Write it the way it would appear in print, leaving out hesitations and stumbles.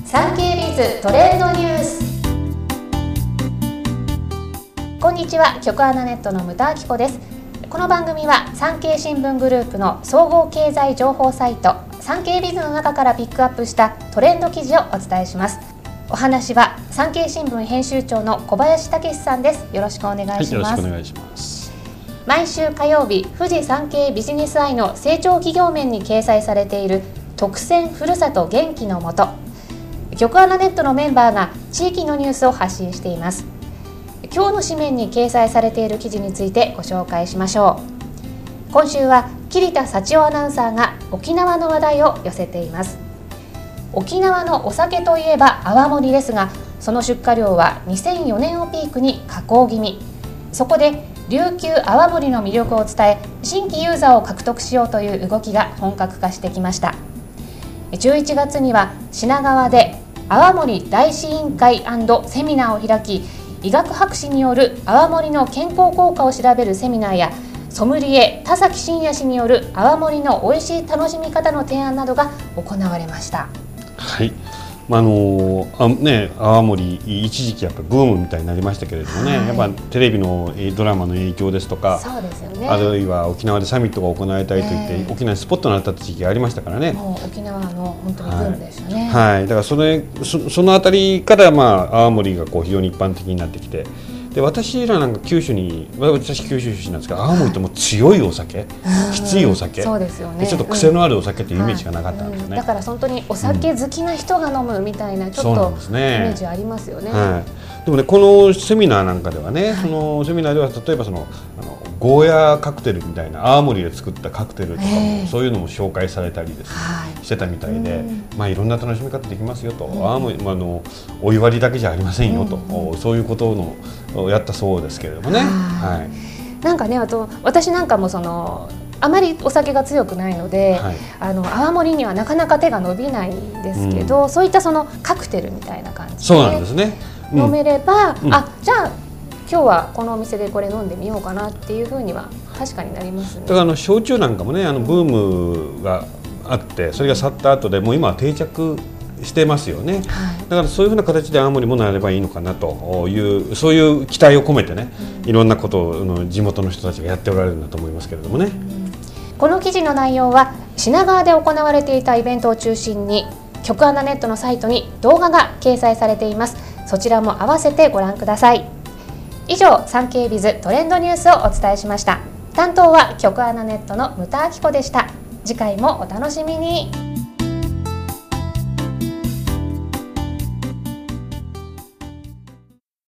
産経ビズトレンドニュース。こんにちは、局アナネットの牟田明子です。この番組は産経新聞グループの総合経済情報サイト産経ビズの中からピックアップしたトレンド記事をお伝えします。お話は産経新聞編集長の小林武史さんです。よろしくお願いします。 よろしくお願いします。 毎週火曜日、富士産経ビジネスアイの成長企業面に掲載されている特選ふるさと元気のもと、局アナネットのメンバーが地域のニュースを発信しています。今日の紙面に掲載されている記事についてご紹介しましょう。今週は桐田幸男アナウンサーが沖縄の話題を寄せています。沖縄のお酒といえば泡盛ですが、その出荷量は2004年をピークに下降気味。そこで琉球泡盛の魅力を伝え、新規ユーザーを獲得しようという動きが本格化してきました。11月には品川で泡盛大使委員会&セミナーを開き、医学博士による泡盛の健康効果を調べるセミナーや、ソムリエ田崎真也氏による泡盛の美味しい楽しみ方の提案などが行われました。 はい、泡盛一時期やっぱりブームみたいになりましたけれどもね、やっぱテレビのドラマの影響ですとか、 そうですよね、 あるいは沖縄でサミットが行われたりといって、沖縄にスポットになった時期がありましたからね。 もう沖縄の本当にブームでしたね。 はい、だからそのあたりから、泡盛が非常に一般的になってきて、で私らなんか九州出身なんですけど、泡盛ってもう強いお酒、きついお酒、 そうですよね、 ちょっと癖のあるお酒というイメージがなかったんですよね。 だから本当にお酒好きな人が飲むみたいな、ちょっとイメージありますよね。 でもね、このセミナーなんかではね、そのセミナーでは例えばゴーヤーカクテルみたいな泡盛で作ったカクテルとかも、そういうのも紹介されたりですね、してたみたいで、いろんな楽しみ方できますよと、泡盛お湯割りだけじゃありませんよと、そういうことをやったそうですけれどもね。 なんかね、あと私なんかもあまりお酒が強くないので、泡盛にはなかなか手が伸びないんですけど、そういったカクテルみたいな感じで飲めれば、じゃあ今日はこのお店でこれ飲んでみようかなっていうふうには確かになりますね。 だから焼酎なんかもね、ブームがあって、それが去った後でもう今は定着してますよね。だからそういうふうな形で泡盛もなればいいのかなという、そういう期待を込めてね、いろんなことを地元の人たちがやっておられるんだと思いますけれどもね。 この記事の内容は品川で行われていたイベントを中心に、局アナネットのサイトに動画が掲載されています。そちらも合わせてご覧ください。以上、産経ビズトレンドニュースをお伝えしました。担当は局アナネットの牟田明子でした。次回もお楽しみに。